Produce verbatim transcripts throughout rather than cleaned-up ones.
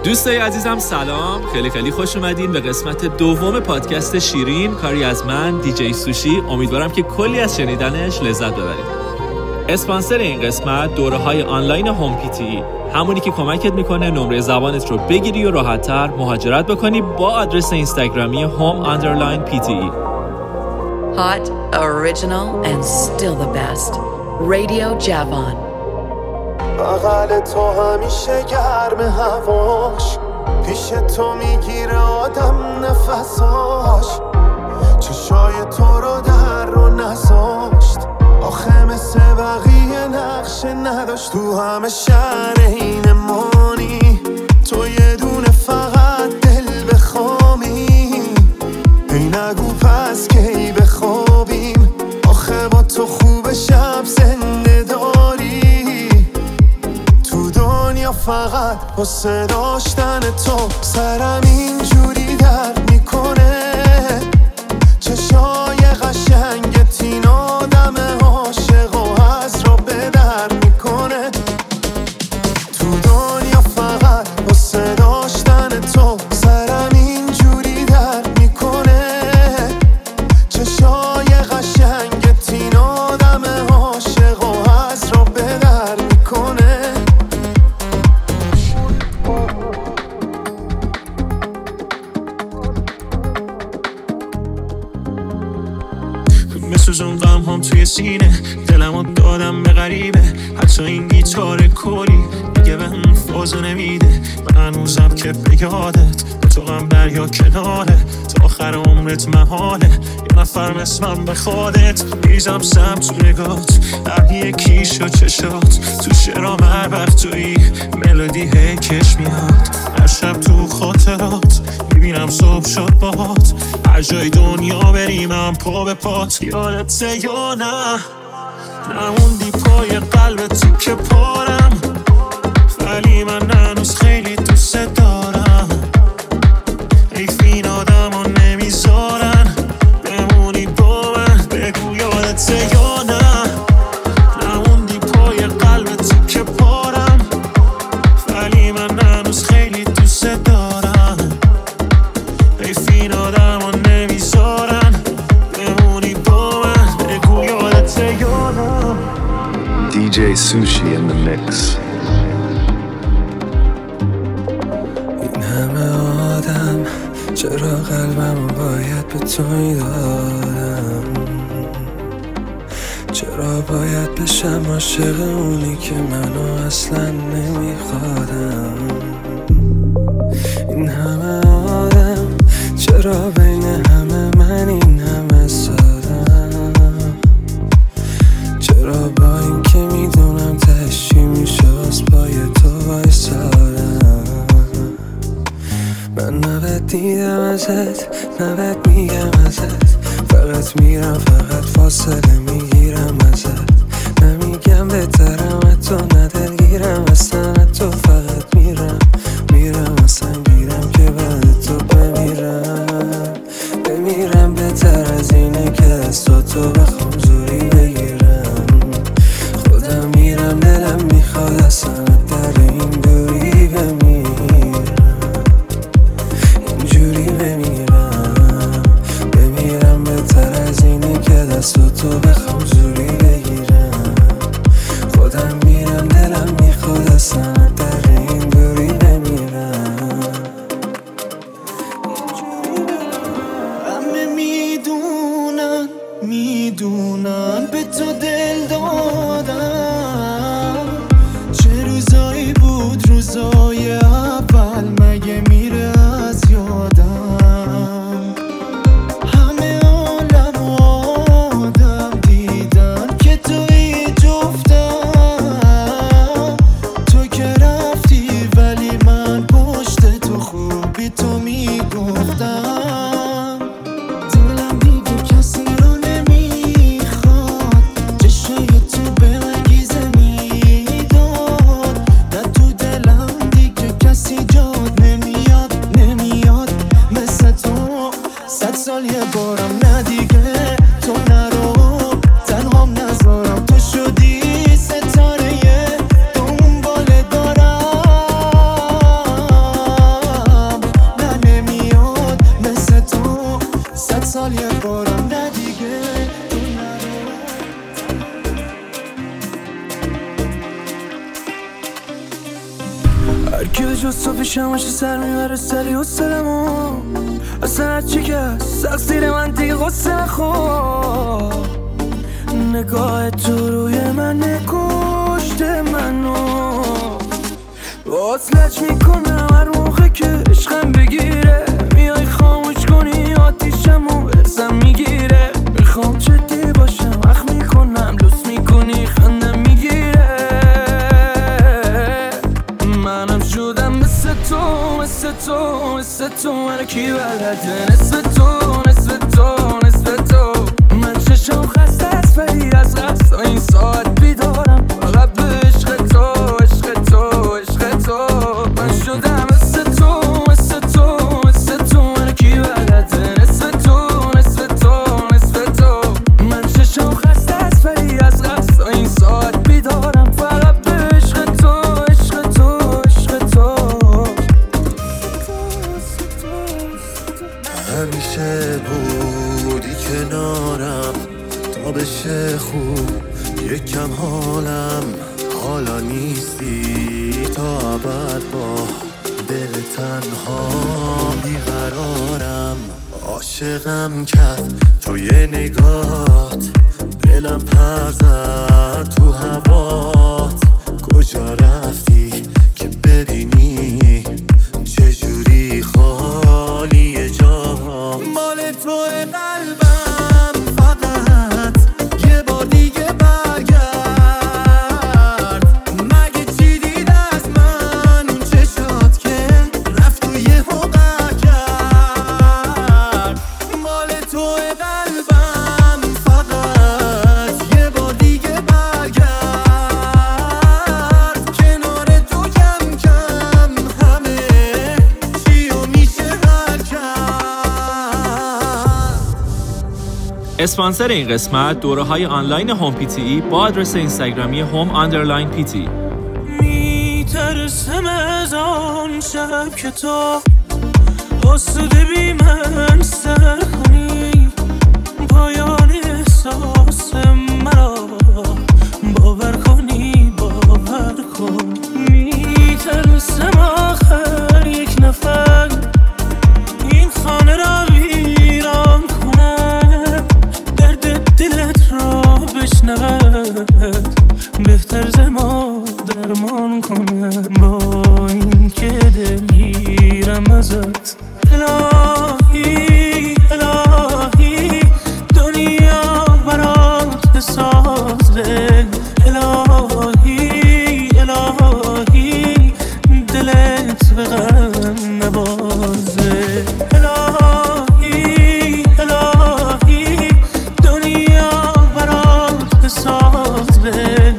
دوستای عزیزم سلام، خیلی خیلی خوش اومدین به قسمت دوم پادکست شیرین، کاری از من دیجی سوشی. امیدوارم که کلی از شنیدنش لذت ببرید. اسپانسر این قسمت دوره‌های آنلاین هوم پی تی، همونی که کمکت میکنه نمره زبانت رو بگیری و راحت‌تر مهاجرت بکنی با آدرس اینستاگرامی هوم آندرلاین پی تی. Hot, original and still the best. Radio Javon. بغل تو همیشه گرم هواش، پیش تو میگیره آدم نفساش، چشای تو رو در رو نذاشت، آخه مثل بقیه نقشه نداشت. تو همه شهر این مانی، تو یه دونه فقط دل بخوامی، ای نگو پس کی بخوابیم، آخه با تو خوب شب زنده داری. تو دنیا فقط واسه داشتن تو سرم اینجوری درد میکنه، چشای قشنگت این آدم عاشق و از رو به در میکنه. تو دنیا فقط واسه داشتن تو سرم اینجوری درد میکنه، چشای قشنگت این آدم عاشق و از رو به در میکنه. میسوزون غم هم توی سینه، دلمو دادم به غریبه، حتی این گیتار کوری دیگه به هم فازو نمیده. من هنوزم که به یادت با تو غم دریا کناره، تا آخر عمرت محاله یه نفر مثلم به خودت. میزم سم تو نگات، هر یکیش و چشات، تو شرام هر وقت توی ملودی هی کش میاد. هر شب تو خاطرات میبینم صبح شد باهات، هر جای دنیا بریم هم پا به پات. یادته یا نه نموندی پای قلبت که پارم، ولی من هنوز خیلی دوست دارم. حیف این آدم ها نمیذارن بمونی با من، بگو یادته یا نه نموندی پای قلبت که پارم، ولی من هنوز خیلی دوست دارم. حیف این آدم ها نمیذارن بمونی با من، بگو یادته یا نه. دیجی Sushi in the mix. این همه آدم چرا قلبمو باید به تو میدادم، چرا باید بشم عاشق اونی که منو اصلا نمیخوادم. این همه آدم چرا بین همه من این همه سادم، چرا با این که میدونم تشی میشه از پای تو وایسادم. من نبد دیدم ازت، نبد میگم ازت، فقط میرم فقط فاصله میگیرم ازت. نمیگم بهترم تو ندلگیرم اصلا، تو فقط میرم میرم اصلا گیرم که بعد تو بمیرم بمیرم. بهتر از اینه که دستاتو بخوام زوری بگیرم، خودم میرم دلم میخواد اصلا در این دوری بمیرم، اینجوری بمیرم بمیرم. بهتر از اینه که دستاتو بخوام زوری بگیرم، خودم میرم دلم میخواد اصلا در این دوری بمیرم. همه میدونن میدونن به تو دل دادم، چه روزایی بود روزای اول مگه میره از یادم. همه عالم و آدم دیدن که توی جفتم، تو که هر کی به جز تو پیشم باشه سر میبره سری و سلمو اصلا هرچی که سقصیر من دیگه غصه نخور نگاه تو روی من نکشته منو وصلش میکنم هر موقع که عشقم بگیره میای خاموش کنی آتیشمو برسم میگیره میخوام جدی باشم اخ میکنم لوس میکنی خندم میگیره منم شدم مثل تو مثل تو مثل تو من کی بلده نصف تو نصف تو نصف تو من چشم خسته از ولی از قصد این ساعت بیدارم فقط به عشق تو عشق تو عشق تو من شدم مثل تو مثل تو مثل تو من کی بلده نصف تو نصف تو نصف تو من چشم خسته از ولی از قصد این ساعت بیدارم فقط به عشق تو عشق تو عشق تو همیشه بودی کنارم تا بشه خوب یکم حالم حالا نیستی تا ابد با دل تنها بیقرارم عاشقم کرد توی نگات دلم پر زد تو هوات کجا رفتی که ببینی چجوری خالی جا مال تو قلبم فقط یه بار دیگه برگرد مگه چی دید از من اون چشات که رفت و یه حقه کرد مال تو قلبم فقط یه بار دیگه برگرد کنار تو کم کم همه چیو میشه هر کرد. اسپانسر این قسمت دوره های آنلاین هوم پی تی ای با آدرس اینستاگرامی هوم آندرلاین پی تی. میترسم از آن شب که تو آسوده بی من سر کنی پایان احساس مرا باور کنی باور کن میترسم آخر یک نفر این خانه را ویران کنه درد دلت را بشنود بهتر ز ما درمان کنه با این که دلگیرم ازت الهی الهی دنیا برات بسازه الهی الهی دلت به غم نبازه الهی الهی دنیا برات بسازه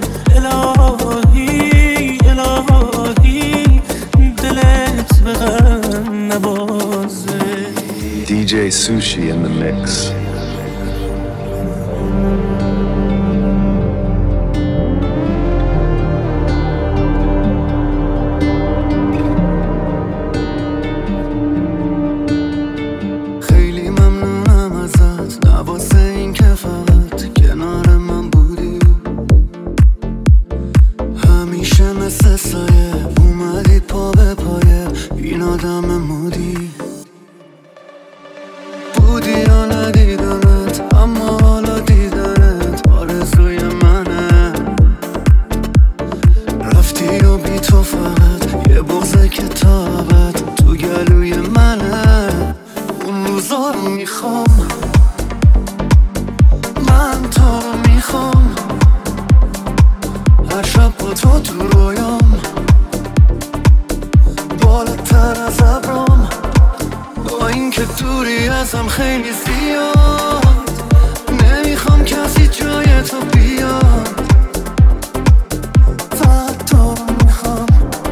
الهی الهی دلت به غم نبازه D J Sushi in the mix. خیلی ممنونم ازت نواسه این که فقط کنار من بودی همیشه مثل سایه اومدی پا به پایه این آدم مودی بودی یا ندیدمت اما حالا دیدنت آرزوی منه رفتی و بی تو فقط یه بغضه که تا ابد تو گلوی منه اون روزا رو میخوام من تو رو میخوام هر شب با تو تو رویام بالاتر از ابرام با این که دوری ازم خیلی زیاد نمیخوام کسی جای تو بیاد فقط تو رو میخوام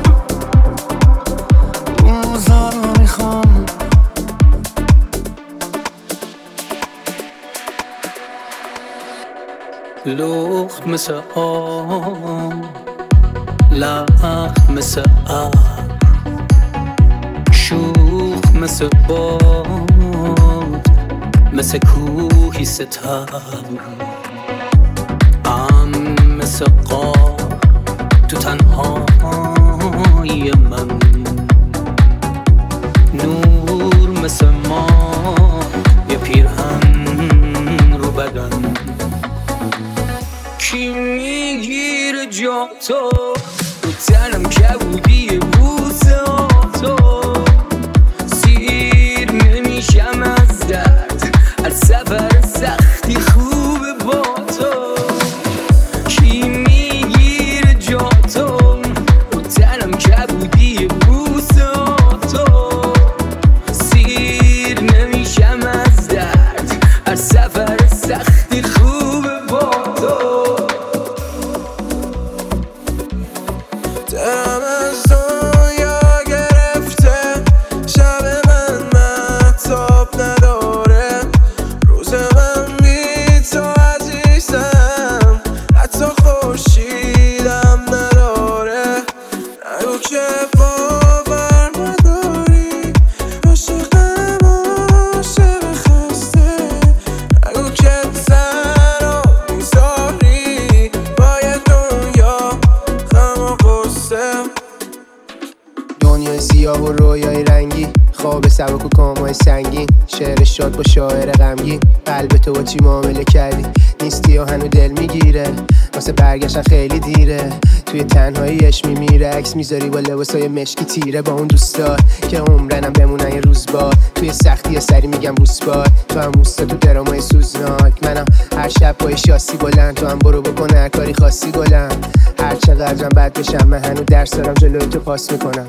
اون روزا رو میخوام لخت مثل آم لخت مثل ابر شوخ مثل باد مثل کوهی ستر ام مثل قار تو تنهای من با تو، رو تنم کبودی بوسه ها تو، سیر نمیشم از درد، از سفر سختی خوبه با تو، کی میگیره جا تو، رو تنم کبودی بوسه ها تو، سیر نمیشم از درد، از سفر سختی خوبه با تو. دلم از دنیا گرفته، شب من مهتاب نداره، روز من بی تو عزیزم، حتی خورشیدم نداره. نگو که باور نداری، عاشقم عاشق خسته، نگو که تنها میذاری باید دنیا غم و غصه. دنیای سیاه و رویای رنگی، خواب سبک و کامای سنگین، شعر شاد با شاعر غمگین، قلب تو با چی معامله کردی، نیستی و هنو دل میگیره، واسه برگشتن خیلی دیره، توی تنهاییش میمیره، عکس میذاری با لباسای مشکی تیره، با اون دوستا که عمرنم بمونن یه روز با، توی سختی سری میگم روسبار، تو هم اوستا تو درامای سوزناک، منم هر شب با شاسی بلند، تو هم برو بکن هر کاری خاصی گلم، هر چقدرم بد بشم من هنو درس دارم جلوی تو پاس میکنم.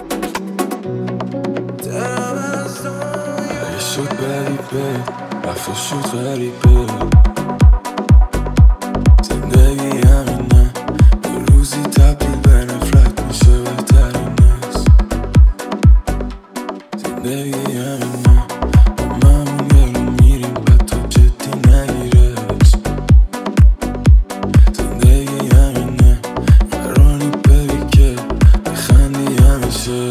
اگه شد غریبه رفت شد غریبه، زندگی همینه، یه روزی تبدیل به نفرت میشه بهترین است. زندگی همینه، با همون یارو میریم و تو جدی نگیرش. زندگی همینه، قراری ببی که بخندی همیشه.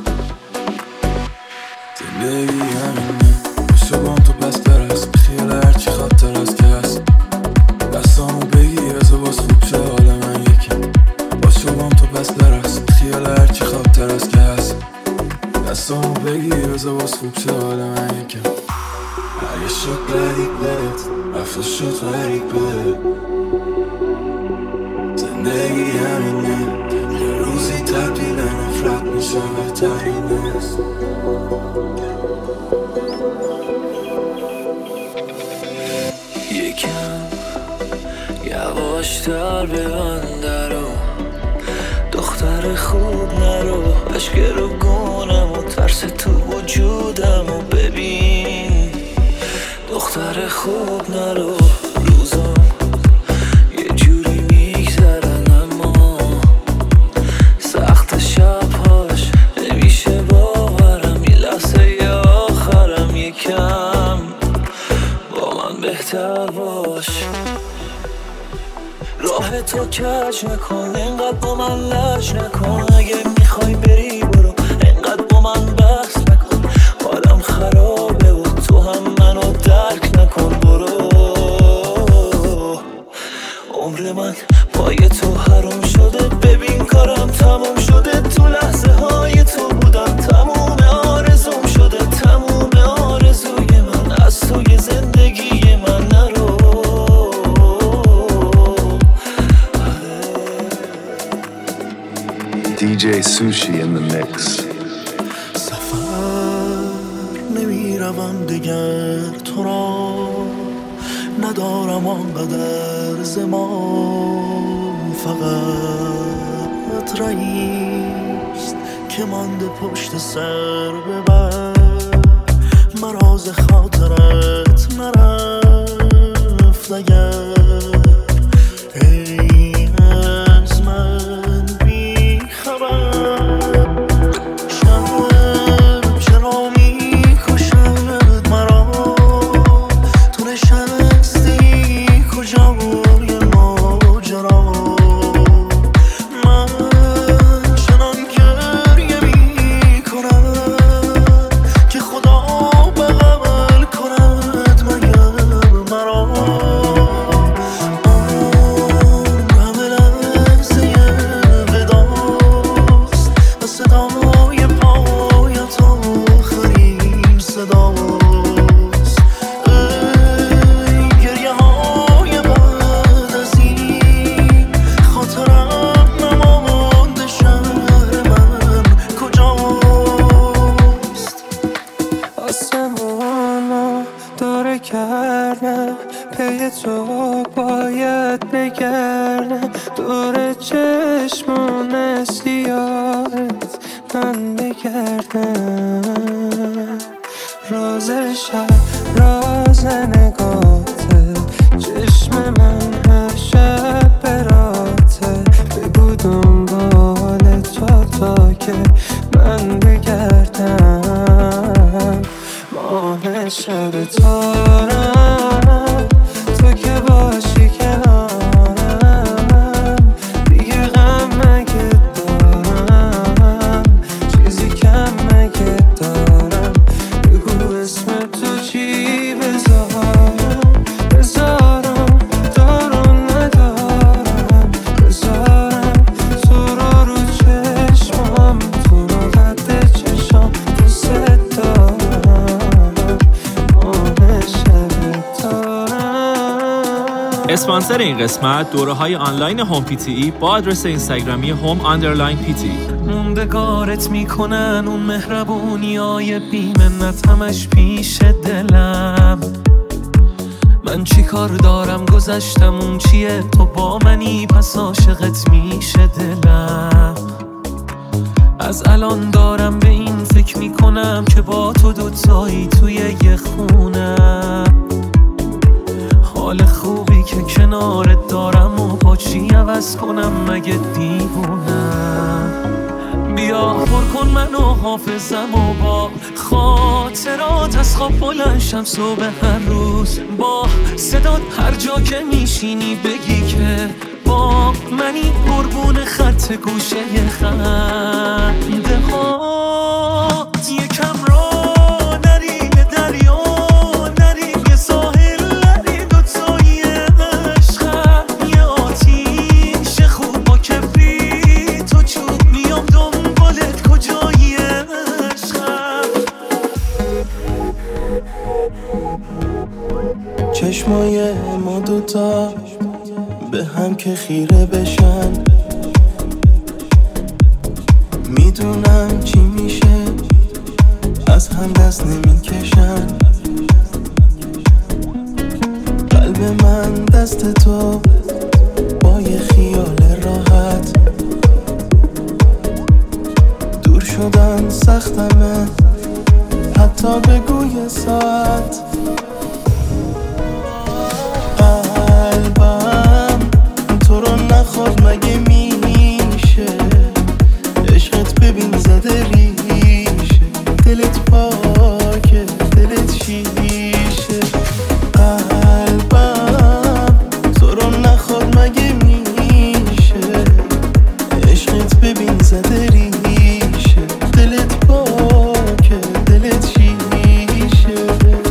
زندگی همینه، بشه با تو بس برست، بخیال هرچی خاطر از که هست، دستامو بگی بزا باز خوب شه حال من یکی، باشه با تو بس برست، بخیال هرچی خاطر از که هست، دستامو بگی بزا باز خوب شه حال من یکی. اگه شد غریبت رفت شد غریبه، زندگی همینه، یه روزی تبدیل نفرت میشه بهترین است. یکم یواشتر ببند درو، دختر خوب نرو، عشق رو گونم و ترس تو وجودم و ببین، دختر خوب نرو. روزم یه جوری میگذرن اما سخت شبهاش نمیشه باورم، این لحظه آخرم، یکم با من بهتر باش، راه تو کج نکن، اینقدر با من لج نکن، اگه میخوای بری برو، اینقدر با من بحث نکن، حالم خرابه و تو هم منو درک نکن، برو. عمر من پای تو حروم شده، ببین کارم تموم شده، تو لحظه های تو بودم، تموم آرزوم شده، تموم آرزوی من از توی زندگی من نرو. دی جی Sushi in the mix. سفر نمیروم دیگر، تو را ندارم آنقدر زمان، فقط رئیست که مانده پشت سر ببر، مراز خاطرت نرفت اگر ای از من بی خبر، شب چرا می کشد مرا، تو نشستی کجا بود یه ماجرا، من چنان گریه می کنم که خدا بغل کند مگر مرا. چشمان سیاهت من بگردم، راز شب راز نگاته، چشم من هر شب براته، بگو دنبال تو تا که من بگردم، ماه شب تارم تو که باشی کنارم، دیگه غم مگه دارم، چیزی کم مگه دارم، بگو اسم تو چی بذارم، بذارم دارم ندارم، بذارم تو رو رو چشمام، تو رو قد چشام دوست دارم، ماه شب تارم. اسپانسر این قسمت دوره‌های آنلاین هوم پی تی ای با آدرس اینستاگرامی هوم آندرلاین پی تی. موندگارت میکنن اون مهربونیای بی‌منت همش پیش دلم، من چی کار دارم گذشتم اون چیه، تو با منی پس عاشقت میشه دلم، از الان دارم به این فکر میکنم که با تو دوتایی توی یه خونم، حال خوبی که کنارت دارم و با چی عوض کنم مگه دیوونم، بیا پر کن منو حافظم و با خاطرات از خواب بلند شم صبح هر روز، با صدات هر جا که میشینی بگی که با منی، قربون خط گوشه خنده هات، یکم را نری به دریا نری به ساحل نری، دوتایی عشقم یه آتیش خوب با کبریت و چوب، میام دنبالت کجایی عشقم. چشمای ما دوتا به هم که خیره بشن، میدونم چی میشه از هم دست نمیکشن، قلب من دست تو با یه خیال راحت، دور شدن سختمه حتی بگو یه ساعت، قلبم تو رو نخواد مگه میشه، عشقت ببین زده ریشه، دلت پاکه دلت شیشه، قلبم تو رو نخواد مگه میشه، عشقت ببین زده ریشه، دلت پاکه دلت شیشه،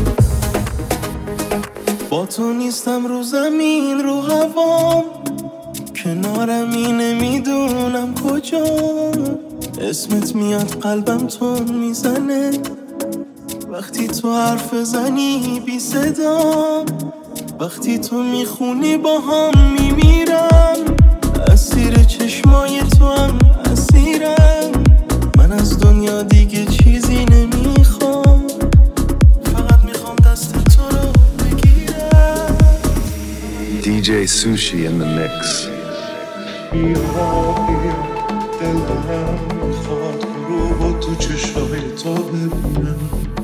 با تو نیستم رو زمین رو هوام، کنارم اینه میدونم کجا، اسمت میاد قلبم تون میزنه، وقتی تو حرف زنی بی صدا، وقتی تو میخونی با هم میمیرم، اسیر چشمای تو هم اسیرم، من از دنیا دیگه چیزی نمیخوام، فقط میخوام دست تو رو بگیرم. دی جی Sushi in the mix. بیا بیا دلم میخواد غروب و تو چشای تو ببینم،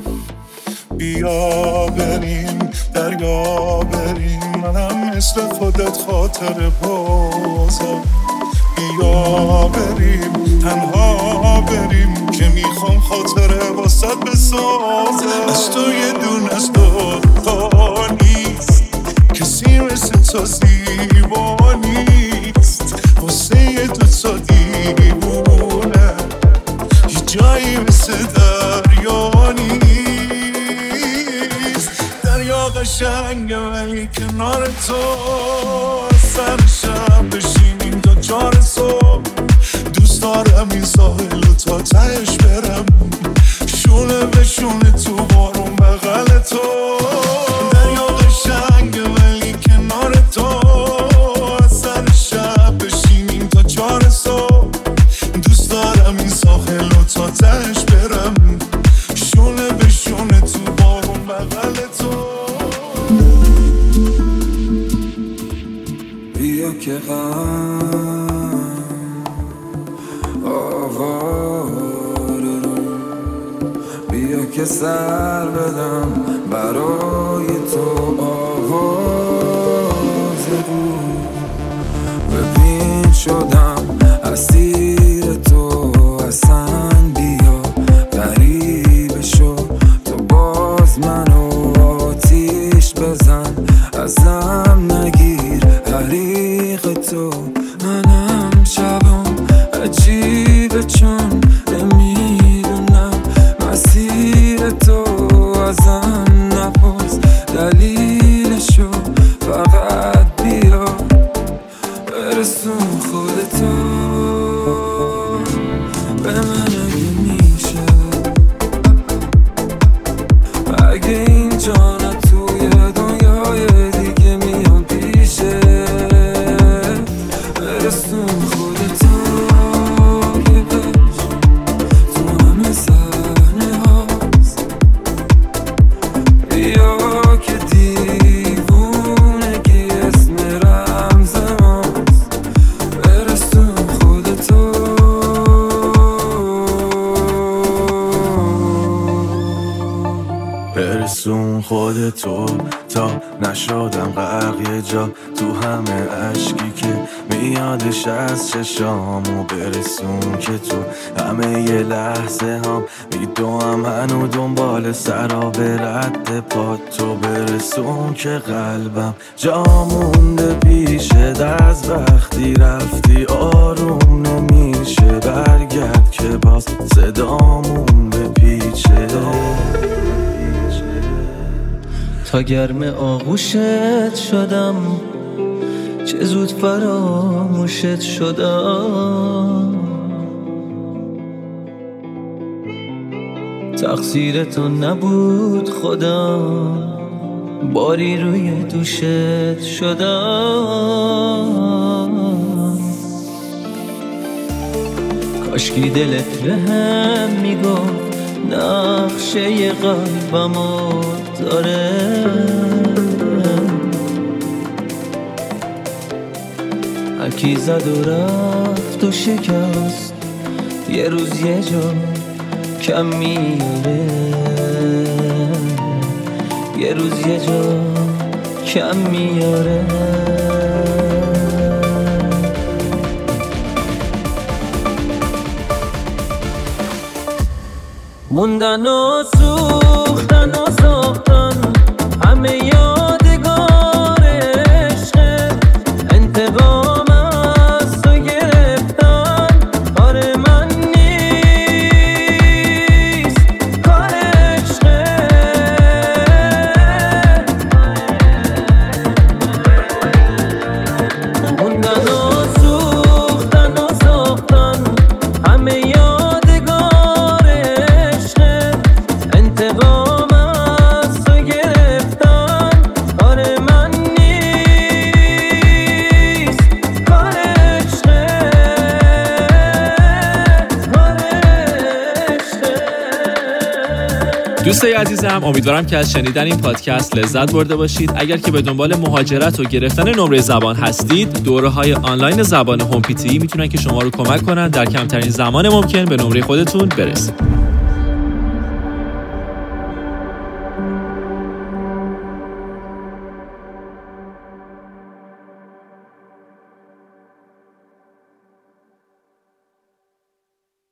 بیا بریم دریا بریم، منم مثل خودت خاطر بازم، بیا بریم تنها بریم که میخوام خاطره واسط بسازم، از تو یه دون از تو تا نیست، کسی مثل تو زیبا نیست، واسه یه دو تا دیوونه یه جایی مثل دریا نیست، دریا قشنگه ولی کنار تو، سر شب بشینیم تا چار صبح، دوست دارم این ساحل و تا تهش برم، شونه به شونه تو بارون بغل تو، دریا قشنگه ولی کنار تو، سر شب بشینیم تا چار صبح، دوست دارم این ساحل و تا تهش برم، شونه به شونه تو بارون بغل تو. بیا که غم آواره رو بیا که سر بدم برای تو آواز رو ببین شدم اسیر تو اصلا بیا غریبه شو تو باز منو آتیش بزن ازم نگیر حریق تو منم شبم عجیبه چون نمیدونم مسیر تو ازم نپرس دلیلشو فقط بیا برسون خودتو به من اگه میشه اگه اینجا نه توی دنیای دیگه میام پیشه برسون خودتو که بش تو همه صحنه هاست بیا که دیوونگی اسم رمز ماست برسون خودتو برسون خودتو تا نشدم غرق یه جا تو همه عشقی که میادش از چشامو برسون که تو همه یه لحظه هم میدوام هنو دنبال سراب رد پات تو برسون که قلبم جا مونده پیشت از وقتی رفتی آروم نمیشه برگرد که باز صدامون بپیچه تا گرم آغوشت شدم چه زود فراموشت شدم تقصیر تو نبود خودم باری روی دوشت شدم کاشکی دلت بهم میگفت نقشه قلبمو داره هرکی زد و رفت و شکست یه روز یه جا کم میاره یه روز یه جا کم میاره موندن و سوختن و ساختن همه یادگار عشق انتقام از تو گرفتن کار من نیست کار عشق موندن و سوختن و ساختن همه یادگار انتقام از تو گرفتن کار من نیست کار عشقه کار عشقه. دوستای عزیزم، امیدوارم که از شنیدن این پادکست لذت برده باشید. اگر که به دنبال مهاجرت و گرفتن نمره زبان هستید، دوره‌های آنلاین زبان هوم پی تی میتونن که شما رو کمک کنن در کمترین زمان ممکن به نمره خودتون برسید.